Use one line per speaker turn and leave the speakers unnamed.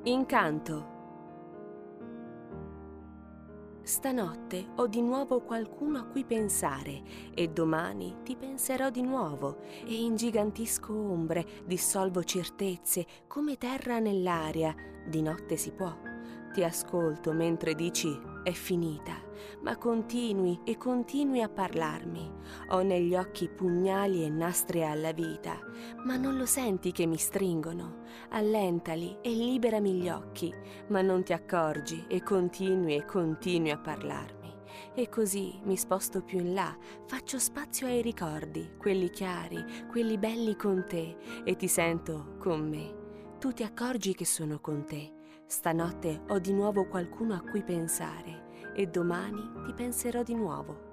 Incanto. Stanotte ho di nuovo qualcuno a cui pensare e domani ti penserò di nuovo e ingigantisco ombre, dissolvo certezze come terra nell'aria, di notte si può. Ti ascolto mentre dici è finita, ma continui e continui a parlarmi. Ho negli occhi pugnali e nastri alla vita, ma non lo senti che mi stringono? Allentali e liberami gli occhi, ma non ti accorgi e continui a parlarmi. E così mi sposto più in là, faccio spazio ai ricordi, quelli chiari, quelli belli con te, e ti sento con me. Tu ti accorgi che sono con te. Stanotte ho di nuovo qualcuno a cui pensare e domani ti penserò di nuovo.